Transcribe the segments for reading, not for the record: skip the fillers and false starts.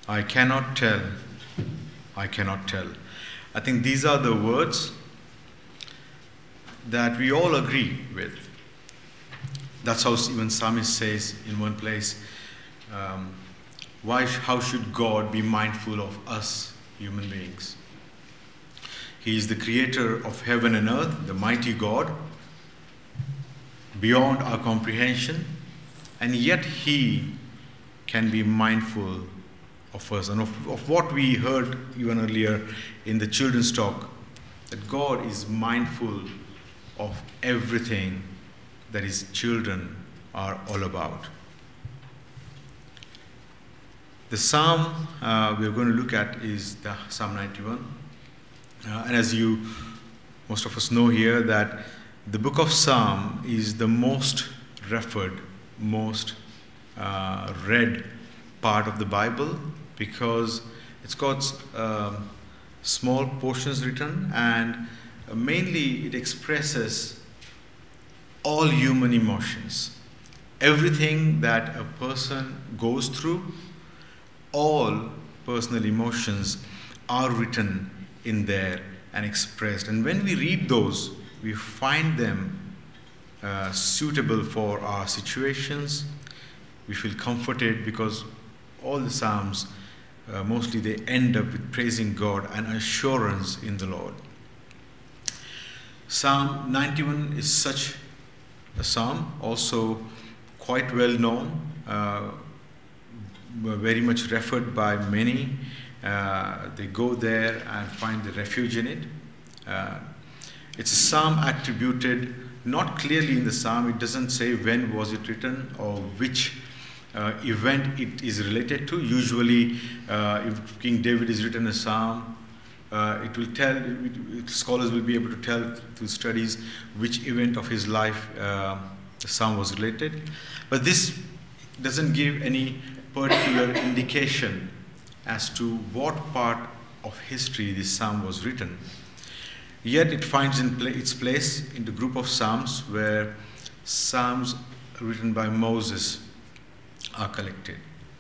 I cannot tell. I cannot tell. I think these are the words that we all agree with. That's how even Psalmist says in one place, how should God be mindful of us human beings? He is the creator of heaven and earth, the mighty God, beyond our comprehension, and yet He can be mindful of us. And of what we heard even earlier in the children's talk, that God is mindful of everything that His children are all about. The psalm we are going to look at is the Psalm 91. And as most of us know here, that the book of Psalm is the most referred, most read part of the Bible, because it's got small portions written, and mainly it expresses all human emotions. Everything that a person goes through, all personal emotions are written in there and expressed. And when we read those, we find them suitable for our situations. We feel comforted because all the Psalms, mostly they end up with praising God and assurance in the Lord. Psalm 91 is such a psalm, also quite well known, very much referred by many. They go there and find the refuge in it. It's a psalm attributed, not clearly in the psalm, it doesn't say when was it written or which event it is related to. Usually, if King David is written a psalm, it will tell, scholars will be able to tell through studies which event of his life the psalm was related. But this doesn't give any particular indication as to what part of history this psalm was written. Yet it finds its place in the group of psalms where psalms written by Moses are collected.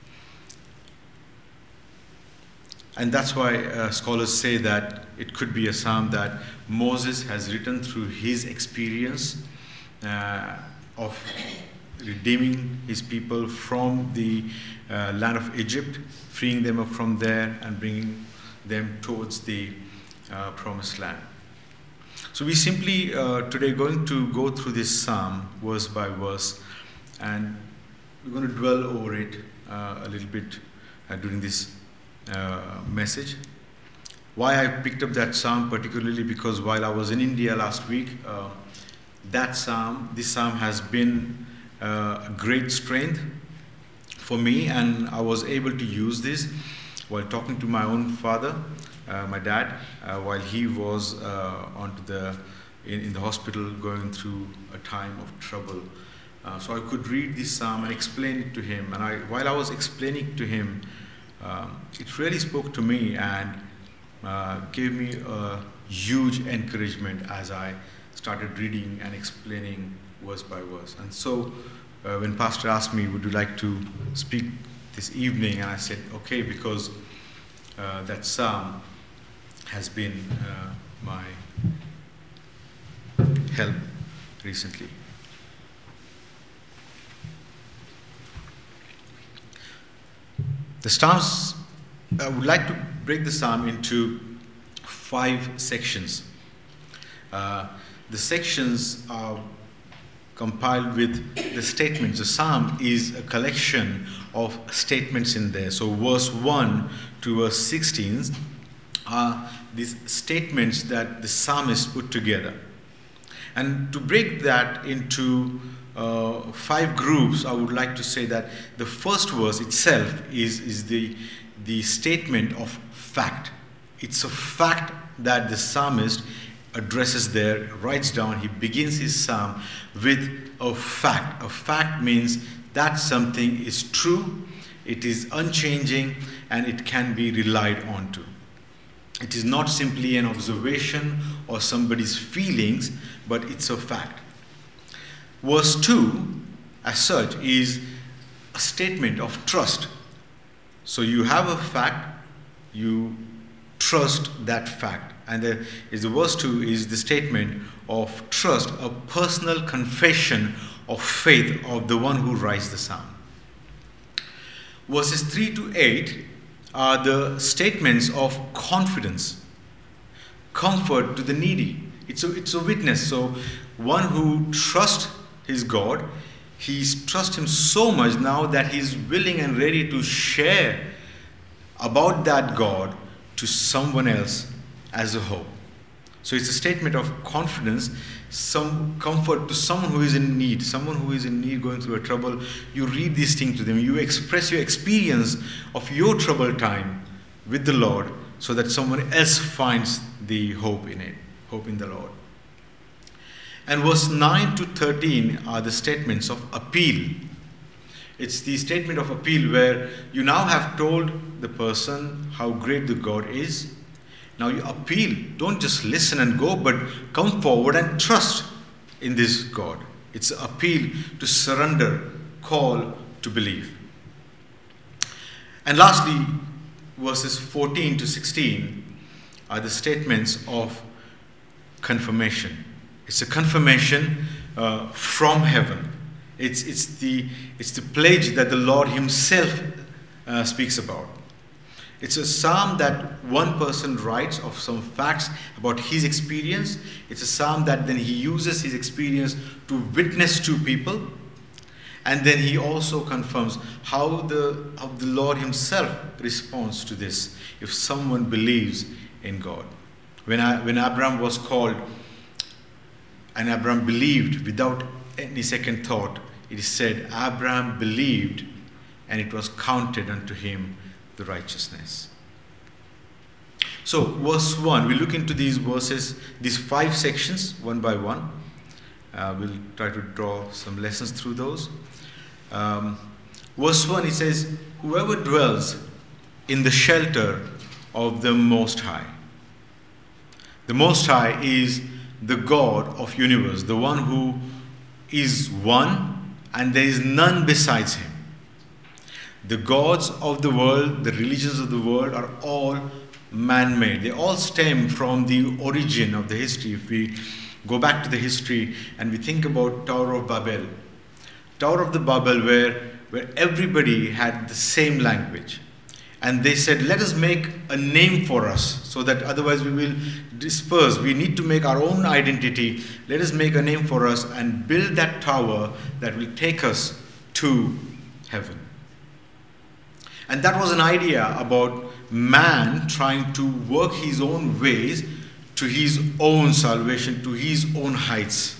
And that's why scholars say that it could be a psalm that Moses has written through his experience of redeeming his people from the land of Egypt, freeing them up from there and bringing them towards the promised land. So we simply today going to go through this psalm verse by verse, and we're going to dwell over it a little bit during this message. Why I picked up that psalm particularly, because while I was in India last week, this psalm has been a great strength for me, and I was able to use this while talking to my own father, my dad, while he was in the hospital going through a time of trouble. So I could read this psalm and explain it to him. And while I was explaining to him, it really spoke to me and gave me a huge encouragement as I started reading and explaining verse by verse. And so when Pastor asked me, would you like to speak this evening? And I said, okay, because that psalm has been my help recently. The Psalms, I would like to break the psalm into 5 sections. The sections are compiled with the statements. The psalm is a collection of statements in there. So verse 1 to verse 16 are these statements that the psalmist put together. And to break that into 5 groups, I would like to say that the first verse itself is the statement of fact. It's a fact that the psalmist addresses there, writes down. He begins his psalm with a fact. A fact means that something is true, it is unchanging, and it can be relied on to. It is not simply an observation or somebody's feelings, but it's a fact. Verse 2, as such, is a statement of trust. So you have a fact, you trust that fact. And the verse 2 is the statement of trust, a personal confession of faith of the one who writes the psalm. Verses 3 to 8 are the statements of confidence, comfort to the needy. It's a witness. So one who trusts his God, he trusts him so much now that he's willing and ready to share about that God to someone else as a hope. So it's a statement of confidence, some comfort to someone who is in need, going through a trouble. You read these things to them. You express your experience of your troubled time with the Lord so that someone else finds the hope in it, hope in the Lord. And verse 9 to 13 are the statements of appeal. It's the statement of appeal where you now have told the person how great the God is. Now you appeal. Don't just listen and go, but come forward and trust in this God. It's an appeal to surrender, call to believe. And lastly, verses 14 to 16 are the statements of confirmation. It's a confirmation from heaven. It's the pledge that the Lord himself speaks about. It's a psalm that one person writes of some facts about his experience. It's a psalm that then he uses his experience to witness to people. And then he also confirms how the Lord himself responds to this if someone believes in God. When Abraham was called and Abraham believed without any second thought, it is said, Abraham believed and it was counted unto him the righteousness. So verse 1, we look into these verses, these 5 sections one by one. We'll try to draw some lessons through those. Verse 1, it says, whoever dwells in the shelter of the Most High. The Most High is the God of universe, the one who is one and there is none besides him. The gods of the world, the religions of the world are all man-made. They all stem from the origin of the history. If we go back to the history and we think about Tower of Babel, where everybody had the same language. And they said, let us make a name for us so that otherwise we will disperse. We need to make our own identity. Let us make a name for us and build that tower that will take us to heaven. And that was an idea about man trying to work his own ways to his own salvation, to his own heights.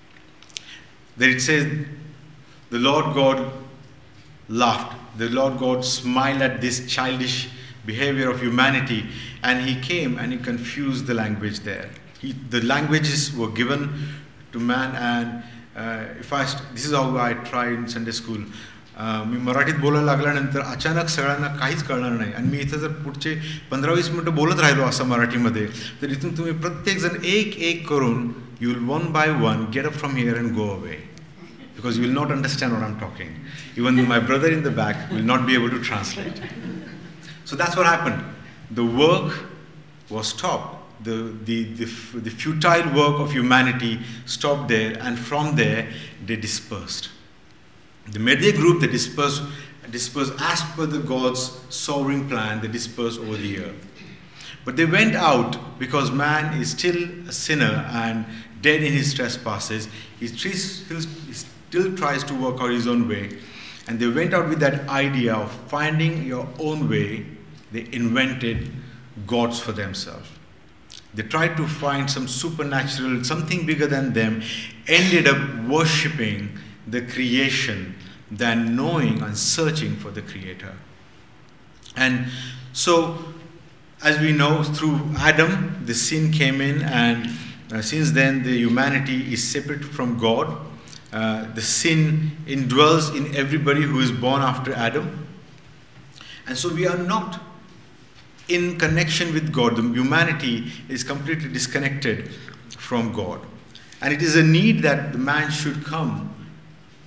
There it says, the Lord God laughed. The Lord God smiled at this childish behavior of humanity, and he came and he confused the language there. The languages were given to man, and this is how I tried in Sunday school. मी मराठीत बोलायला लागल्यानंतर अचानक सगळ्यांना काहीच कळणार नाही आणि मी इथं जर पुढचे 15-20 मिनिटं बोलत राहिलो असं मराठीमध्ये तर इथून तुम्ही प्रत्येक जण एक करून you will one by one get up from here and go away because you will not understand what I'm talking. Even my brother in the back will not be able to translate. So that's what happened. The work was stopped. The futile work of humanity stopped there, and from there they dispersed. They made their group, they dispersed as per the God's sovereign plan, they dispersed over the earth. But they went out because man is still a sinner and dead in his trespasses. He still tries to work out his own way. And they went out with that idea of finding your own way. They invented gods for themselves. They tried to find some supernatural, something bigger than them, ended up worshipping the creation than knowing and searching for the Creator. And so, as we know, through Adam, the sin came in, and since then the humanity is separate from God. The sin indwells in everybody who is born after Adam. And so we are not in connection with God. The humanity is completely disconnected from God. And it is a need that the man should come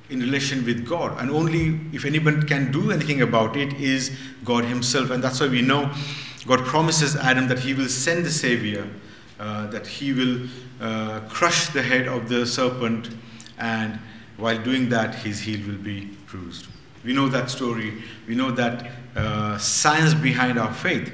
in relation with God. And only if anyone can do anything about it is God himself. And that's why we know God promises Adam that he will send the Savior, that he will crush the head of the serpent, and while doing that, his heel will be bruised. We know that story. We know that science behind our faith.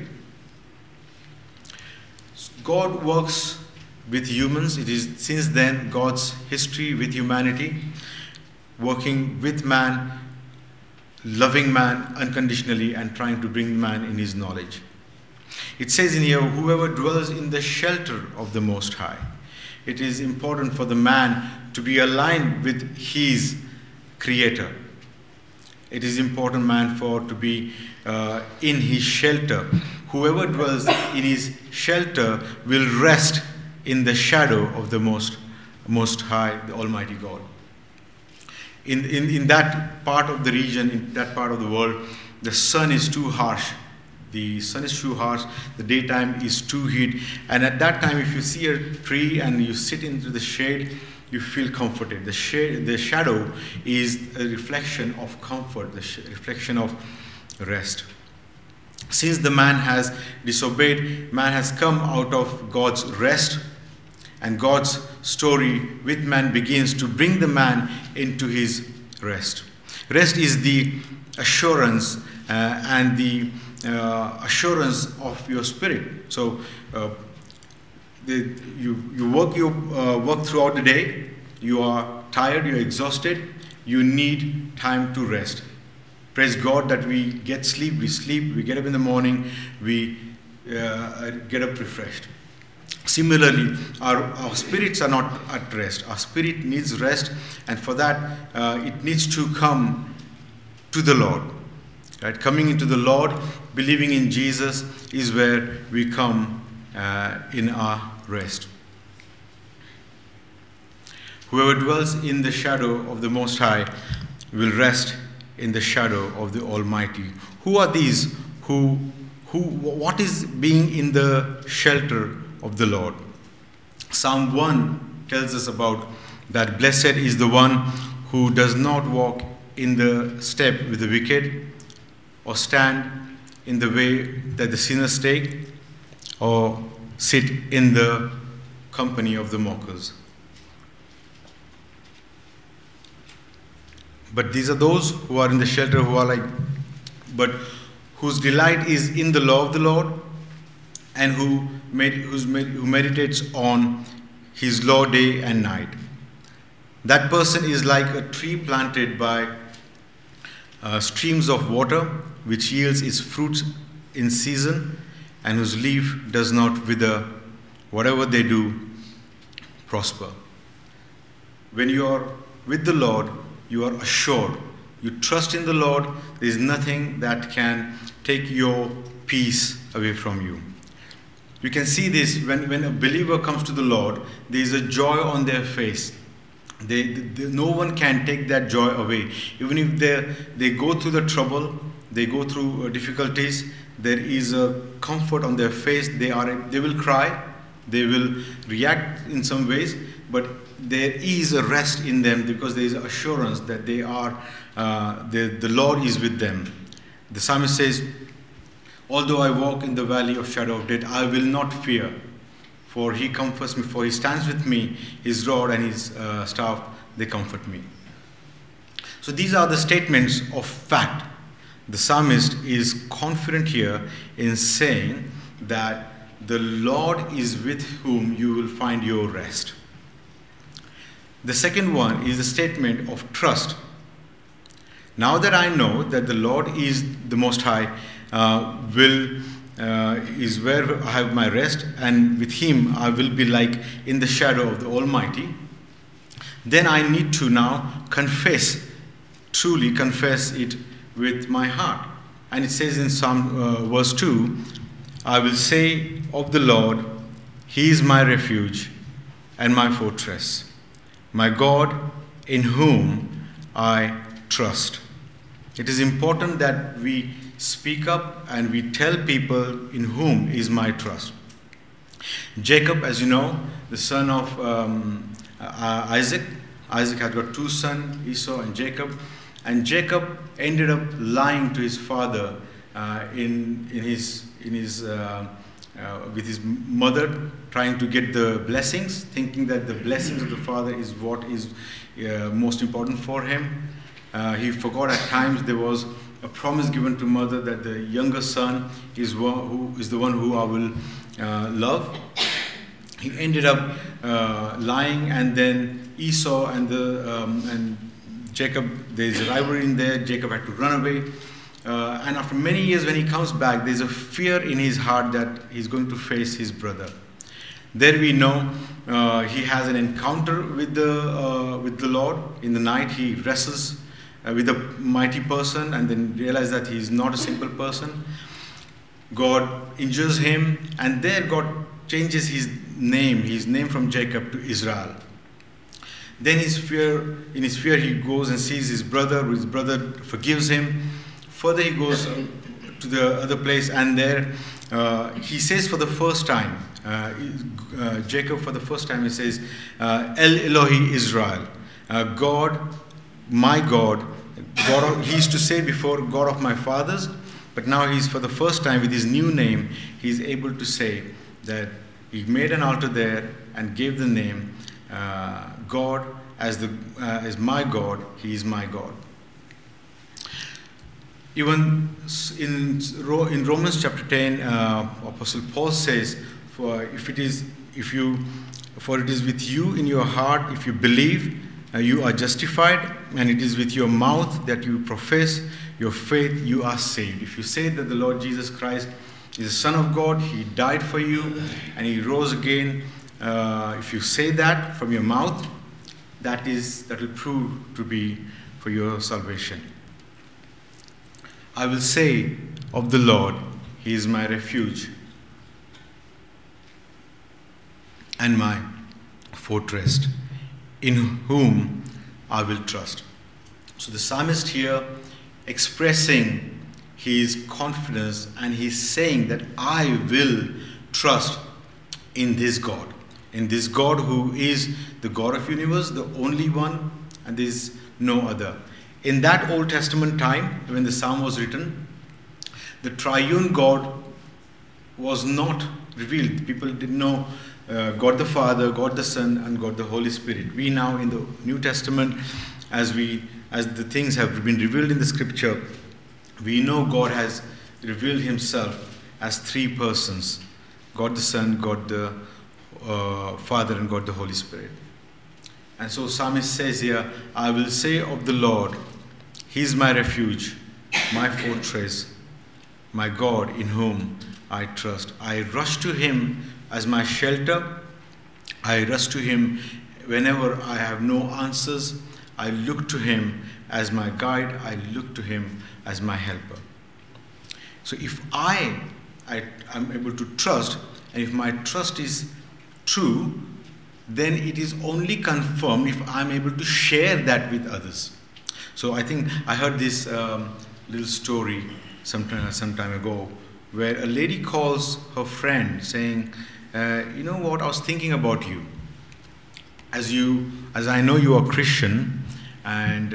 God works with humans. It is since then God's history with humanity, working with man, loving man unconditionally, and trying to bring man in his knowledge. It says in here, whoever dwells in the shelter of the Most High. It is important for the man to be aligned with his Creator. It is important man to be in his shelter. Whoever dwells in his shelter will rest in the shadow of the Most High, the Almighty God. In that part of the region, in that part of the world, the sun is too harsh. The sun is too harsh, the daytime is too heat. And at that time, if you see a tree and you sit into the shade, you feel comforted. The shadow is a reflection of comfort, the reflection of rest. Since the man has disobeyed, man has come out of God's rest, and God's story with man begins to bring the man into his rest. Rest is the assurance and the assurance of your spirit. So you work throughout the day. You are tired. You are exhausted. You need time to rest. Praise God that we get sleep. We sleep. We get up in the morning. We get up refreshed. Similarly, our spirits are not at rest. Our spirit needs rest, and for that, it needs to come to the Lord. Right? Coming into the Lord, believing in Jesus is where we come in our rest. Whoever dwells in the shadow of the Most High will rest in the shadow of the Almighty. Who are these? What is being in the shelter of the Lord? Psalm 1 tells us about that. Blessed is the one who does not walk in the step with the wicked, or stand in the way that the sinners take, or sit in the company of the mockers. But these are those who are in the shelter, but whose delight is in the law of the Lord, and who meditates on his law day and night. That person is like a tree planted by streams of water, which yields its fruit in season, and whose leaf does not wither. Whatever they do, prosper. When you are with the Lord, you are assured. You trust in the Lord. There is nothing that can take your peace away from you. You can see this when a believer comes to the Lord, there is a joy on their face. No one can take that joy away. Even if they go through the trouble, they go through difficulties, there is a comfort on their face. They will cry, they will react in some ways, but there is a rest in them because there is assurance that they are the Lord is with them. The psalmist says, although I walk in the valley of shadow of death, I will not fear, for he comforts me, for he stands with me, his rod and his staff, they comfort me. So these are the statements of fact. The psalmist is confident here in saying that the Lord is with whom you will find your rest. The second one is the statement of trust. Now that I know that the Lord is the Most High, is where I have my rest, and with him I will be like in the shadow of the Almighty, then I need to now truly confess it with my heart. And it says in Psalm verse 2, I will say of the Lord, he is my refuge and my fortress, my God in whom I trust. It is important that we speak up and we tell people in whom is my trust. Jacob, as you know, the son of Isaac, Isaac had got two sons, Esau and Jacob. And Jacob ended up lying to his father with his mother, trying to get the blessings, thinking that the blessings of the father is what is most important for him. He forgot at times there was a promise given to mother that the younger son is the one who I will love. He ended up lying, and then Esau and Jacob, there's a rivalry in there. Jacob had to run away. And after many years, when he comes back, there's a fear in his heart that he's going to face his brother. There we know he has an encounter with the Lord. In the night, he wrestles with a mighty person and then realizes that he's not a simple person. God injures him, and there God changes his name from Jacob to Israel. Then in his fear, he goes and sees his brother. His brother forgives him. Further, he goes to the other place, and there he says for the first time, Jacob for the first time, he says, El Elohi Israel, God, my God. He used to say before, God of my fathers, but now he's for the first time with his new name, he's able to say that he made an altar there and gave the name God as my God. He is my God. Even in Romans chapter 10, Apostle Paul says, For it is with you in your heart, if you believe, you are justified, and it is with your mouth that you profess your faith, you are saved. If you say that the Lord Jesus Christ is the Son of God, He died for you, and He rose again, if you say that from your mouth, that will prove to be for your salvation. I will say of the Lord, He is my refuge and my fortress, in whom I will trust. So the psalmist here expressing his confidence, and he's saying that I will trust in this God who is the God of universe, the only one, and there is no other. In that Old Testament time, when the psalm was written, the triune God was not revealed. People didn't know God the Father, God the Son, and God the Holy Spirit. We now in the New Testament, as the things have been revealed in the Scripture, we know God has revealed Himself as three persons: God the Son, God the Father, and God the Holy Spirit. And so psalmist says here, I will say of the Lord, He is my refuge, my fortress, my God in whom I trust. I rush to Him as my shelter. I rush to Him whenever I have no answers. I look to Him as my guide. I look to Him as my helper. So if I am able to trust, and if my trust is true, then it is only confirmed if I am able to share that with others. So I think I heard this little story some time ago, where a lady calls her friend saying, you know what, I was thinking about you. As I know you are Christian, and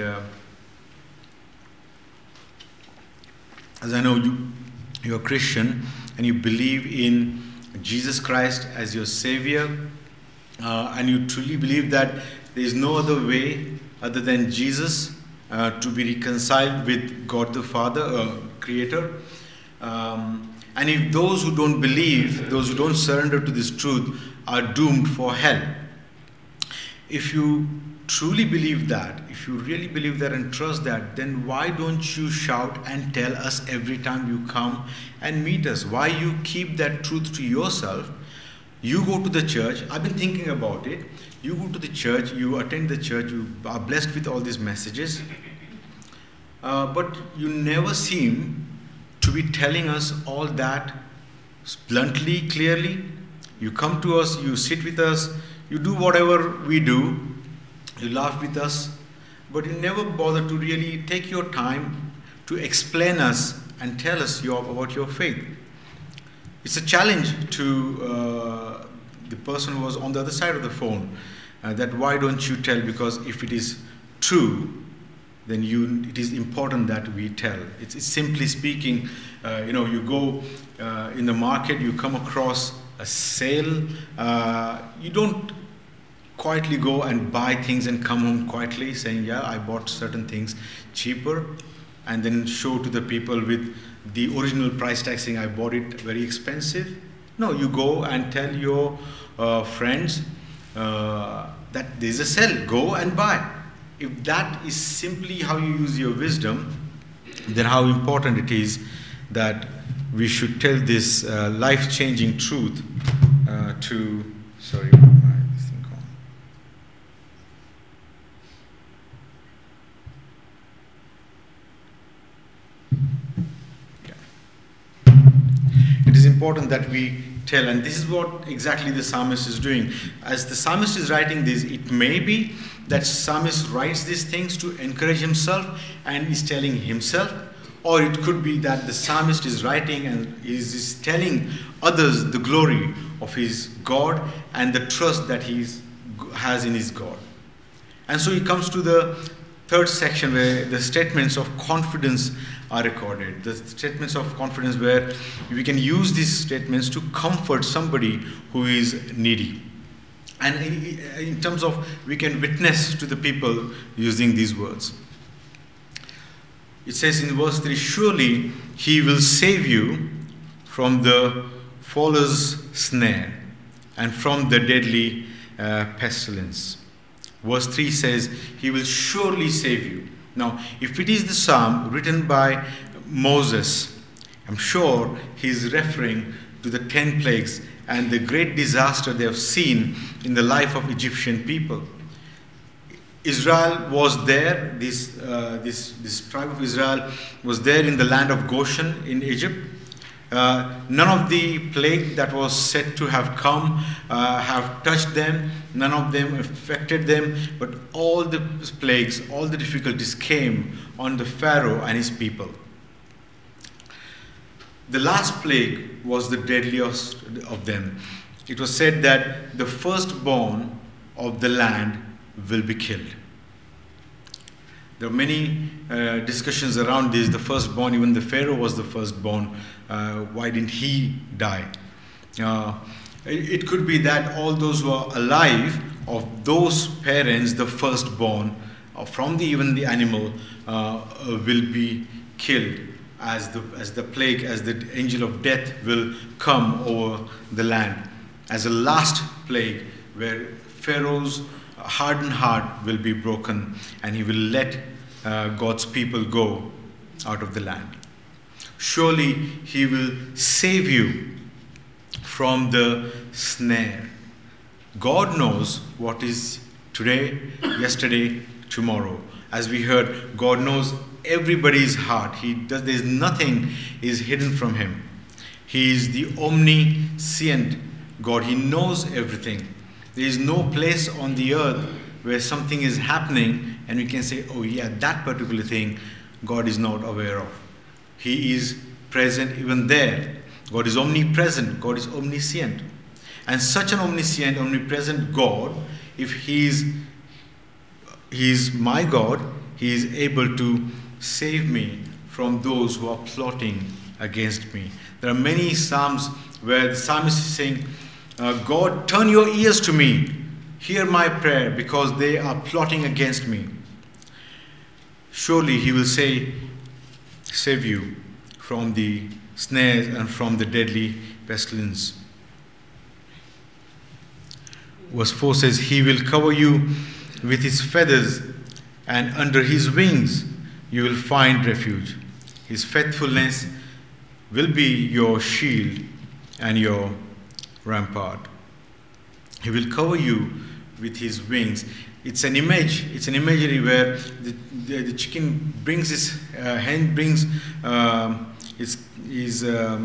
as I know you are Christian, and you believe in Jesus Christ as your Savior, and you truly believe that there is no other way other than Jesus to be reconciled with God the Father, Creator. And if those who don't believe, those who don't surrender to this truth, are doomed for hell. If you truly believe that, if you really believe that and trust that, then why don't you shout and tell us every time you come and meet us? Why you keep that truth to yourself? You go to the church. I've been thinking about it. You go to the church, you attend the church, you are blessed with all these messages, but you never seem to be telling us all that bluntly, clearly. You come to us, you sit with us, you do whatever we do, you laugh with us, but you never bother to really take your time to explain us and tell us about your faith. It's a challenge to the person who was on the other side of the phone. that why don't you tell? Because if it is true, then it is important that we tell. It's simply speaking, you go in the market, you come across a sale, you don't quietly go and buy things and come home quietly saying, yeah, I bought certain things cheaper, and then show to the people with the original price tag saying I bought it very expensive. No, you go and tell your friends that there's a sale, go and buy. If that is simply how you use your wisdom, then how important it is that we should tell this life-changing truth to, sorry, this thing gone. It is important that we tell, and this is what exactly the psalmist is doing. As the psalmist is writing this, it may be that psalmist writes these things to encourage himself and is telling himself, or it could be that the psalmist is writing and is telling others the glory of his God and the trust that he has in his God. And so he comes to the third section where the statements of confidence are recorded. The statements of confidence where we can use these statements to comfort somebody who is needy. And in terms of we can witness to the people using these words. It says in verse 3, surely he will save you from the faller's snare and from the deadly pestilence. Verse 3 says, he will surely save you. Now, if it is the psalm written by Moses, I'm sure he's referring to the 10 plagues and the great disaster they have seen in the life of Egyptian people. Israel was there, this tribe of Israel was there in the land of Goshen in Egypt. None of the plague that was said to have come have touched them. None of them affected them. But all the plagues, all the difficulties came on the Pharaoh and his people. The last plague was the deadliest of them. It was said that the firstborn of the land will be killed. There are many discussions around this. The firstborn, even the Pharaoh was the firstborn. Why didn't he die? It could be that all those who are alive of those parents, the firstborn, from even the animal, will be killed as the plague, as the angel of death will come over the land. As a last plague where Pharaoh's hardened heart will be broken and he will let God's people go out of the land. Surely he will save you from the snare. God knows what is today, yesterday, tomorrow. As we heard, God knows everybody's heart. There's nothing is hidden from him. He is the omniscient God. He knows everything. There is no place on the earth where something is happening and we can say, oh yeah, that particular thing God is not aware of. He is present even there. God is omnipresent. God is omniscient. And such an omniscient, omnipresent God, if He is my God, He is able to save me from those who are plotting against me. There are many psalms where the psalmist is saying, God, turn your ears to me. Hear my prayer because they are plotting against me. Surely He will save you from the snares and from the deadly pestilence. Verse 4 says, He will cover you with His feathers, and under His wings you will find refuge. His faithfulness will be your shield and your rampart. He will cover you with His wings. It's an image, it's an imagery where the chicken brings his hen brings his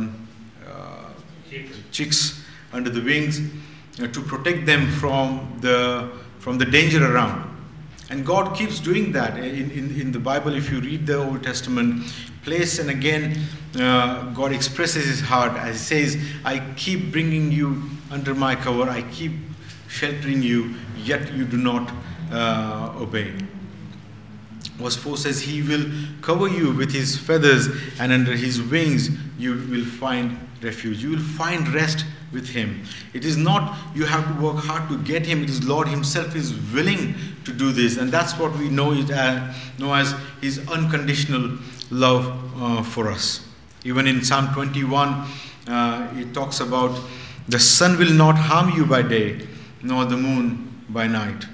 chicks under the wings to protect them from the danger around. And God keeps doing that. In the Bible, if you read the Old Testament, place and again, God expresses His heart as He says, I keep bringing you under my cover. I keep sheltering you, yet you do not obey. Verse 4 says, He will cover you with His feathers, and under His wings you will find refuge. You will find rest with Him. It is not you have to work hard to get Him. It is Lord Himself is willing to do this. And that's what we know as His unconditional love for us. Even in Psalm 21, it talks about the sun will not harm you by day, nor the moon by night.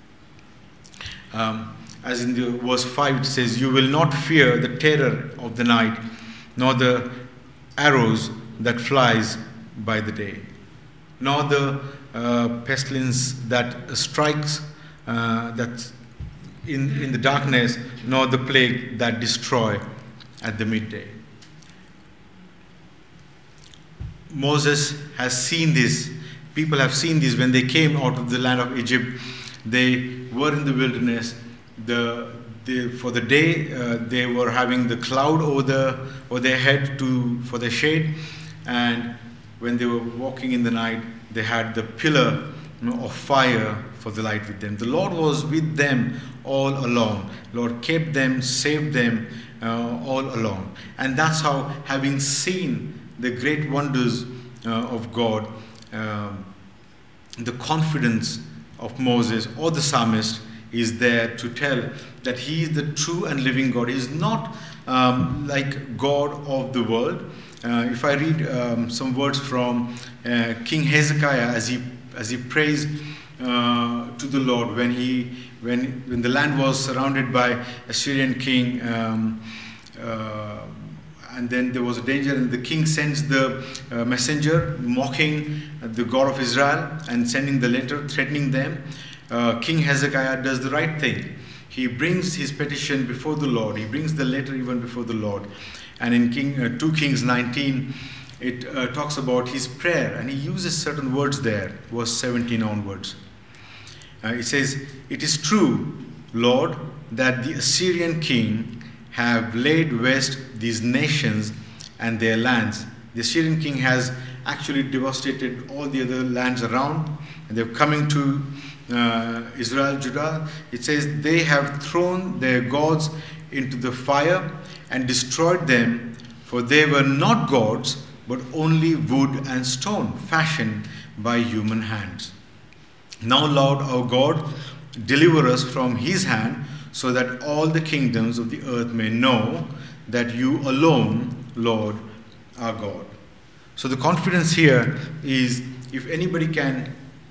As in the verse 5 it says, You will not fear the terror of the night, nor the arrows that flies by the day, nor the pestilence that strikes that in the darkness, nor the plague that destroy at the midday. Moses has seen this. People have seen this when they came out of the land of Egypt. They were in the wilderness. For the day, they were having the cloud over their head for their shade, and when they were walking in the night, they had the pillar of fire for the light with them. The Lord was with them all along. Lord kept them, saved them all along. And that's how, having seen the great wonders of God, the confidence of Moses or the psalmist is there to tell that He is the true and living God. He is not like God of the world. If I read some words from King Hezekiah as he prays to the Lord when the land was surrounded by Assyrian king, and then there was a danger, and the king sends the messenger mocking the God of Israel and sending the letter threatening them. King Hezekiah does the right thing. He brings his petition before the Lord. He brings the letter even before the Lord. And in 2 Kings 19, it talks about his prayer, and he uses certain words there, verse 17 onwards. It says, It is true, Lord, that the Assyrian king have laid waste these nations and their lands. The Assyrian king has actually devastated all the other lands around, and they're coming to Israel, Judah. It says, They have thrown their gods into the fire and destroyed them, for they were not gods, but only wood and stone, fashioned by human hands. Now, Lord our God, deliver us from his hand, so that all the kingdoms of the earth may know that you alone, Lord, are God. So the confidence here is, if anybody can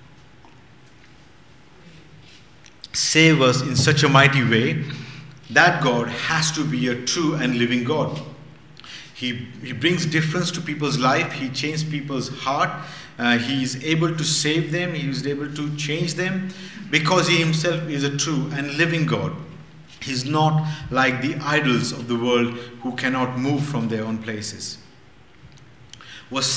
save us in such a mighty way, that God has to be a true and living God. He brings difference to people's life. He changes people's heart. He is able to save them. He is able to change them because he himself is a true and living God. He's not like the idols of the world who cannot move from their own places. Verse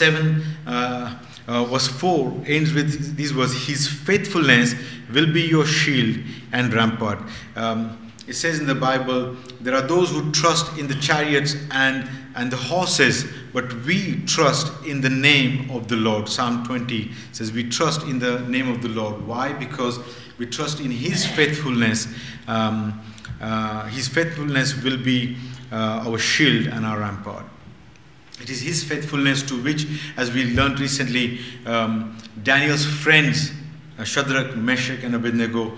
4 ends with these words, His faithfulness will be your shield and rampart. It says in the Bible, there are those who trust in the chariots and the horses, but we trust in the name of the Lord. Psalm 20 says we trust in the name of the Lord. Why? Because we trust in His faithfulness. His faithfulness will be our shield and our rampart. It is His faithfulness to which, as we learned recently, Daniel's friends, Shadrach, Meshach, and Abednego,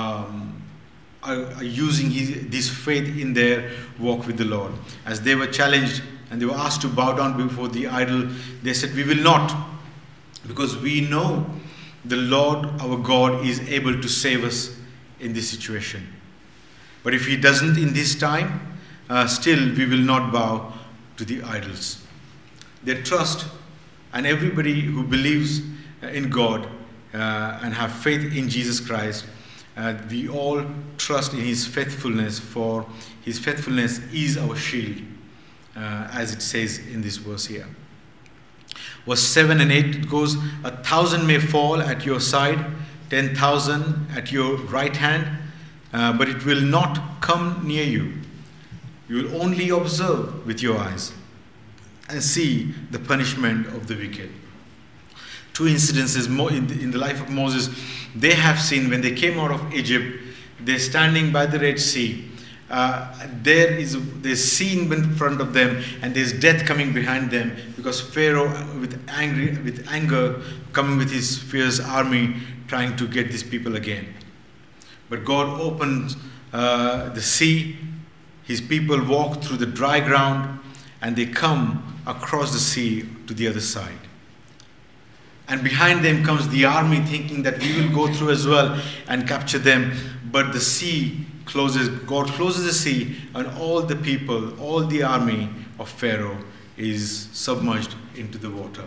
are using this faith in their walk with the Lord. As they were challenged and they were asked to bow down before the idol, they said, We will not, because we know the Lord our God is able to save us in this situation. But if He doesn't in this time, still we will not bow to the idols. Their trust, and everybody who believes in God and have faith in Jesus Christ, we all trust in His faithfulness, for His faithfulness is our shield, as it says in this verse here. Verse 7 and 8, it goes, 1,000 may fall at your side, 10,000 at your right hand, but it will not come near you. You will only observe with your eyes and see the punishment of the wicked. Two incidences in the life of Moses. They have seen when they came out of Egypt, they're standing by the Red Sea. There's sea in front of them, and there's death coming behind them, because Pharaoh, with anger, coming with his fierce army, trying to get these people again. But God opened the sea. His people walk through the dry ground, and they come across the sea to the other side. And behind them comes the army, thinking that we will go through as well and capture them. But the sea closes. God closes the sea, and all the people, all the army of Pharaoh is submerged into the water.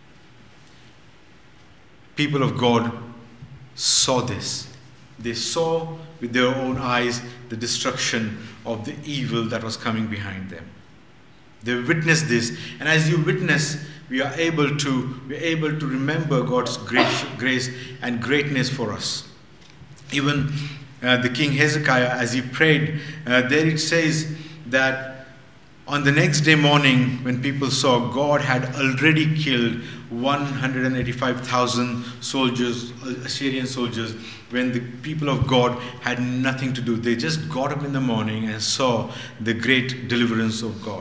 People of God saw this. They saw with their own eyes the destruction of the evil that was coming behind them. They witnessed this, and as you witness, we are able to remember God's grace and greatness for us. Even the King Hezekiah, as he prayed, there it says that on the next day morning, when people saw, God had already killed 185,000 soldiers, Assyrian soldiers, when the people of God had nothing to do. They just got up in the morning and saw the great deliverance of God.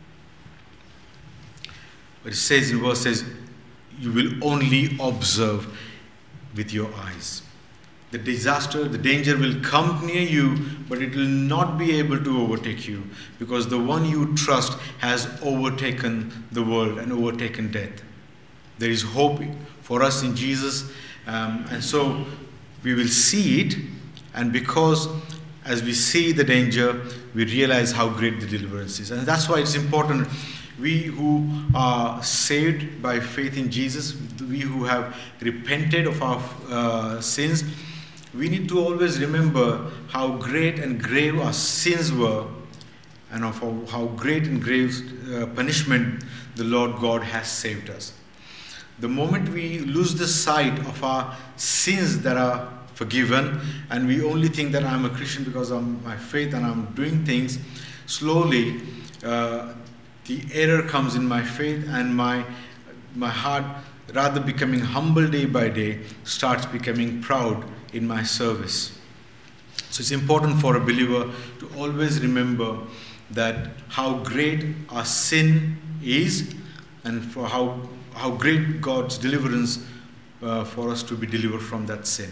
But it says in verse says, you will only observe with your eyes. The disaster, the danger will come near you, but it will not be able to overtake you, because the one you trust has overtaken the world and overtaken death. There is hope for us in Jesus, and so we will see it, and because as we see the danger, we realize how great the deliverance is. And that's why it's important. We who are saved by faith in Jesus, we who have repented of our sins, we need to always remember how great and grave our sins were, and of how great and grave punishment the Lord God has saved us. The moment we lose the sight of our sins that are forgiven, and we only think that I'm a Christian because of my faith and I'm doing things, slowly the error comes in my faith, and my heart, rather becoming humble day by day, starts becoming proud in my service. So it's important for a believer to always remember that how great our sin is, and for how great God's deliverance for us to be delivered from that sin.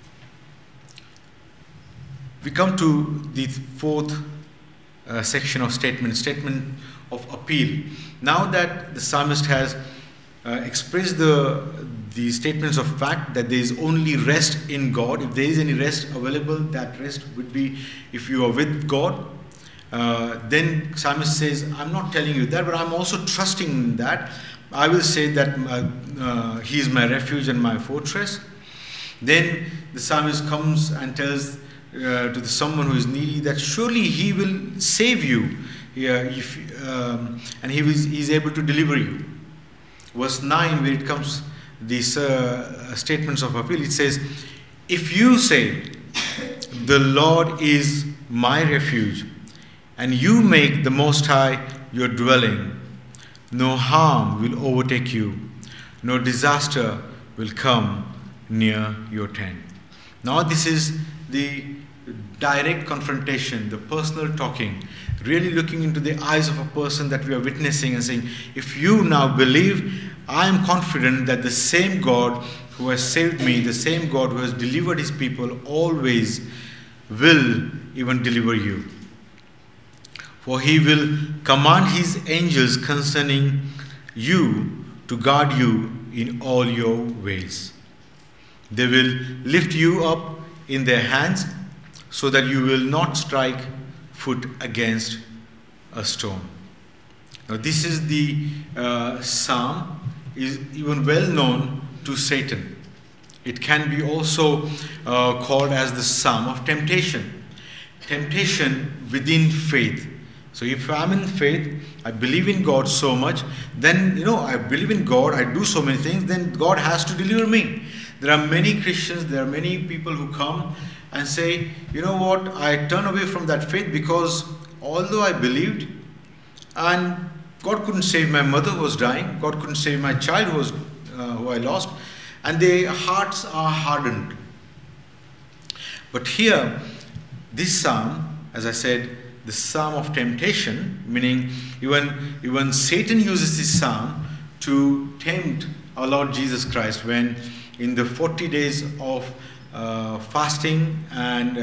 We come to the fourth section of statement of appeal. Now that the psalmist has expressed the statements of fact that there is only rest in God. If there is any rest available, that rest would be if you are with God. Then psalmist says, I'm not telling you that, but I'm also trusting in that. I will say that He is my refuge and my fortress. Then the psalmist comes and tells to someone who is needy that surely He will save you, and He is able to deliver you. Verse 9, where it comes these statements of appeal, it says, if you say, the Lord is my refuge, and you make the Most High your dwelling, no harm will overtake you, no disaster will come near your tent. Now this is the direct confrontation, the personal talking, really looking into the eyes of a person that we are witnessing and saying, if you now believe, I am confident that the same God who has saved me, the same God who has delivered His people, always will even deliver you. For He will command His angels concerning you to guard you in all your ways. They will lift you up in their hands so that you will not strike foot against a stone. Now this is the psalm, is even well known to Satan. It can be also called as the psalm of temptation. Temptation within faith. So if I'm in faith, I believe in God so much, then, I believe in God, I do so many things, then God has to deliver me. There are many Christians, there are many people who come and say, you know what, I turn away from that faith because although I believed, and God couldn't save my mother who was dying, God couldn't save my child who was who I lost, and their hearts are hardened. But here, this psalm, as I said, the psalm of temptation, meaning even Satan uses this psalm to tempt our Lord Jesus Christ when in the 40 days of fasting and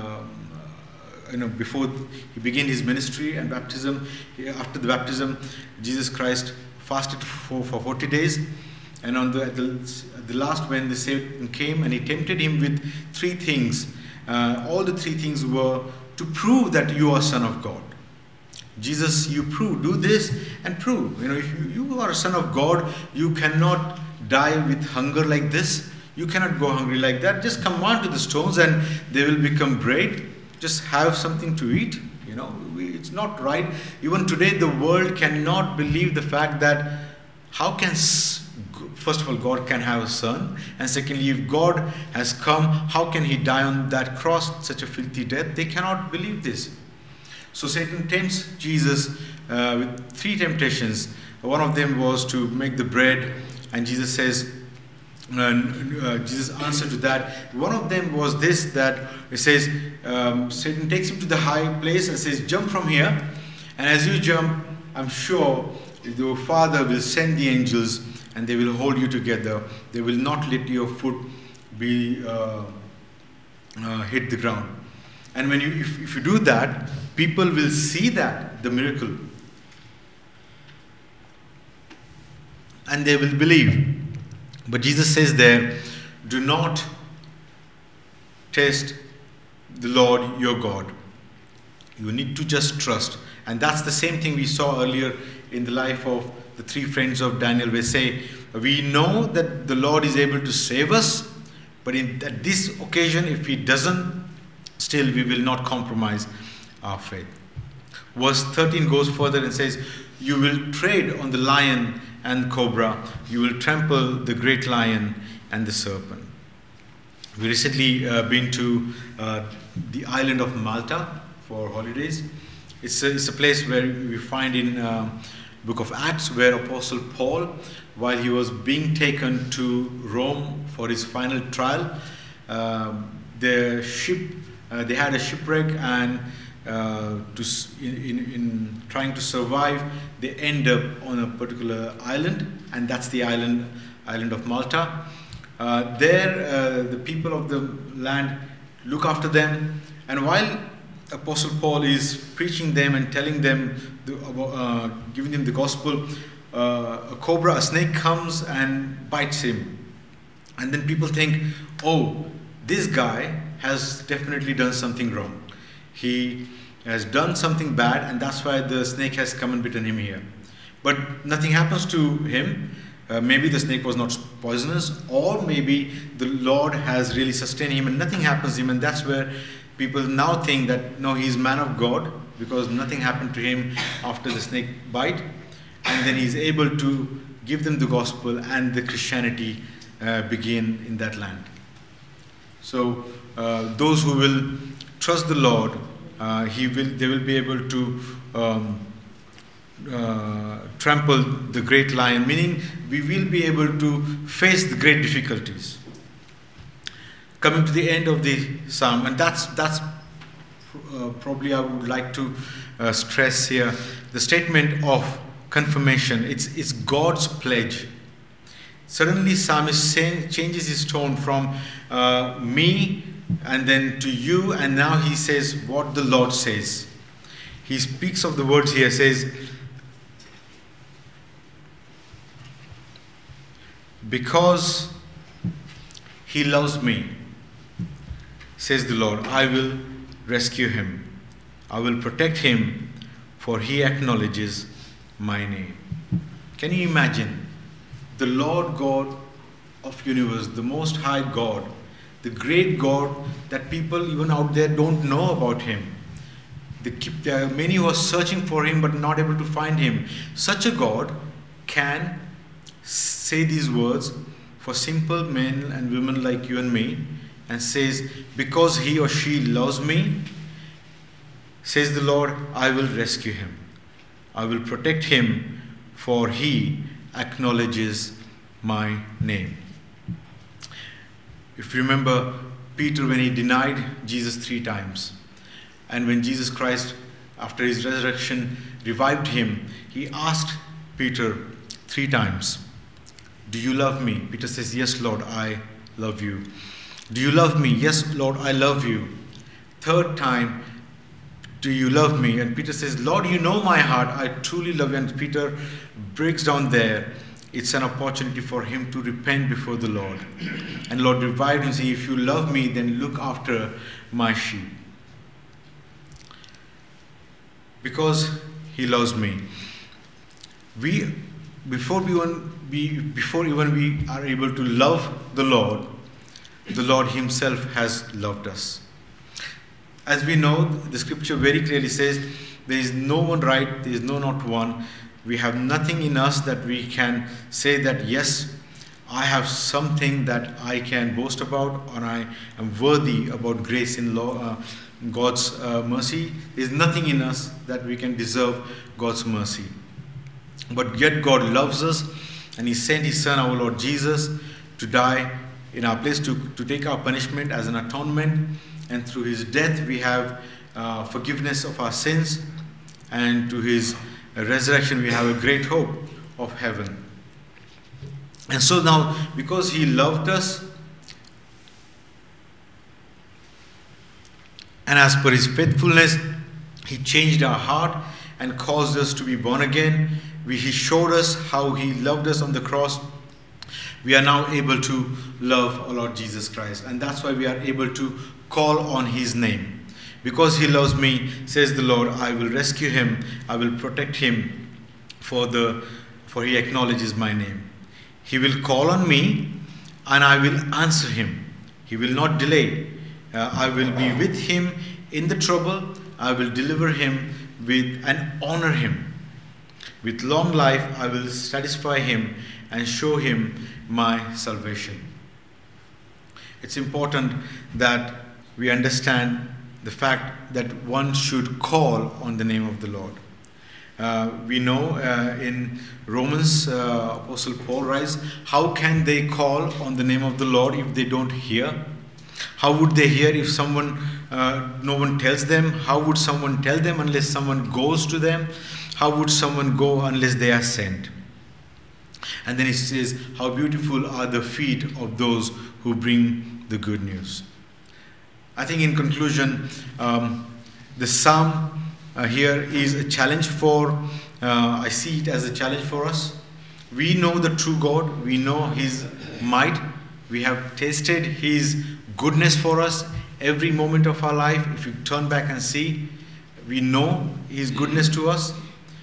before he began his ministry and baptism, after the baptism, Jesus Christ fasted for 40 days. And on the last, when the Satan came and he tempted him with three things, all the three things were to prove that you are Son of God. Jesus, you prove, do this and prove. If you are a Son of God, you cannot die with hunger like this. You cannot go hungry like that. Just command to the stones and they will become bread. Just have something to eat. It's not right. Even today, the world cannot believe the fact that how can, first of all, God can have a son, and secondly, if God has come, how can he die on that cross, such a filthy death? They cannot believe this. So Satan tempts Jesus with three temptations. One of them was to make the bread, and Jesus says, Jesus answered to that. One of them was this, that it says, Satan takes him to the high place and says, jump from here, and as you jump, I'm sure your Father will send the angels and they will hold you together. They will not let your foot be hit the ground. And when if you do that, people will see that, the miracle, and they will believe. But Jesus says there, do not test the Lord your God. You need to just trust. And that's the same thing we saw earlier in the life of the three friends of Daniel. We say, we know that the Lord is able to save us, but at this occasion, if he doesn't, still we will not compromise our faith. Verse 13 goes further and says, you will tread on the lion and cobra, you will trample the great lion and the serpent. We recently been to the island of Malta for holidays. It's a place where we find in book of Acts where Apostle Paul, while he was being taken to Rome for his final trial, they had a shipwreck, and in trying to survive, they end up on a particular island, and that's the island of Malta. There, the people of the land look after them, and while Apostle Paul is preaching them and telling them, giving them the gospel, a snake comes and bites him. And then people think, oh, this guy has definitely done something wrong. He has done something bad, and that's why the snake has come and bitten him here. But nothing happens to him. Maybe the snake was not poisonous, or maybe the Lord has really sustained him and nothing happens to him, and that's where people now think that no, he's man of God, because nothing happened to him after the snake bite, and then he's able to give them the gospel, and the Christianity begin in that land. So those who will trust the Lord, they will be able to trample the great lion, meaning we will be able to face the great difficulties. Coming to the end of the psalm, and that's probably I would like to stress here the statement of confirmation. It's God's pledge. Suddenly, psalmist changes his tone from me and then to you, and now he says what the Lord says. He speaks of the words here, says, because he loves me, says the Lord, I will rescue him. I will protect him, for he acknowledges my name. Can you imagine the Lord God of universe, the Most High God, the great God that people even out there don't know about him? There are many who are searching for him but not able to find him. Such a God can say these words for simple men and women like you and me, and says, because he or she loves me, says the Lord, I will rescue him. I will protect him, for he acknowledges my name. If you remember, Peter, when he denied Jesus 3 times, and when Jesus Christ, after his resurrection, revived him, he asked Peter 3 times, "Do you love me?" Peter says, "Yes, Lord, I love you." "Do you love me?" "Yes, Lord, I love you." Third time, "Do you love me?" And Peter says, "Lord, you know my heart. I truly love you." And Peter breaks down there. It's an opportunity for him to repent before the Lord. And Lord revived him, saying, "If you love me, then look after my sheep." Because he loves me. Before even we are able to love the Lord himself has loved us. As we know, the scripture very clearly says, there is no one right, there is no not one. We have nothing in us that we can say that, yes, I have something that I can boast about, or I am worthy about grace in God's mercy. There is nothing in us that we can deserve God's mercy. But yet God loves us, and He sent His Son, our Lord Jesus, to die in our place, to take our punishment as an atonement. And through His death we have forgiveness of our sins, and to His resurrection we have a great hope of heaven. And so now, because He loved us, and as per His faithfulness, He changed our heart and caused us to be born again. He showed us how He loved us on the cross. We are now able to love our Lord Jesus Christ, and that's why we are able to call on His name. Because He loves me, says the Lord, I will rescue him, I will protect him, for He acknowledges my name. He will call on me, and I will answer him. He will not delay. I will be with him in the trouble. I will deliver him and honor him. With long life I will satisfy him and show him my salvation. It's important that we understand the fact that one should call on the name of the Lord. We know in Romans, Apostle Paul writes, how can they call on the name of the Lord if they don't hear? How would they hear if no one tells them? How would someone tell them unless someone goes to them? How would someone go unless they are sent? And then he says, how beautiful are the feet of those who bring the good news. I think in conclusion, the psalm here is a challenge I see it as a challenge for us. We know the true God. We know His might. We have tasted His goodness for us every moment of our life. If you turn back and see, we know His goodness to us.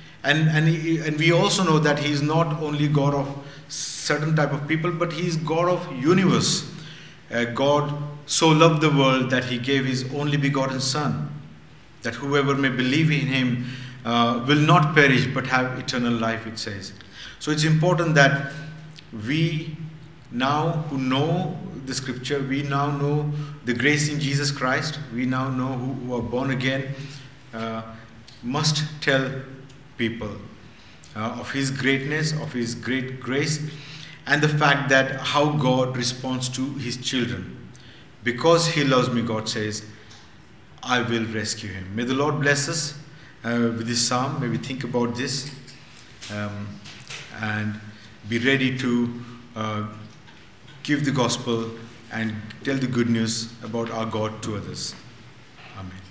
And we also know that He is not only God of certain type of people, but He is God of universe. God so loved the world that He gave His only begotten Son, that whoever may believe in Him will not perish but have eternal life, it says. So it's important that we now who know the scripture, we now know the grace in Jesus Christ, we now know who are born again, must tell people of His greatness, of His great grace, and the fact that how God responds to His children. Because He loves me, God says, I will rescue him. May the Lord bless us with this psalm. May we think about this and be ready to give the gospel and tell the good news about our God to others. Amen.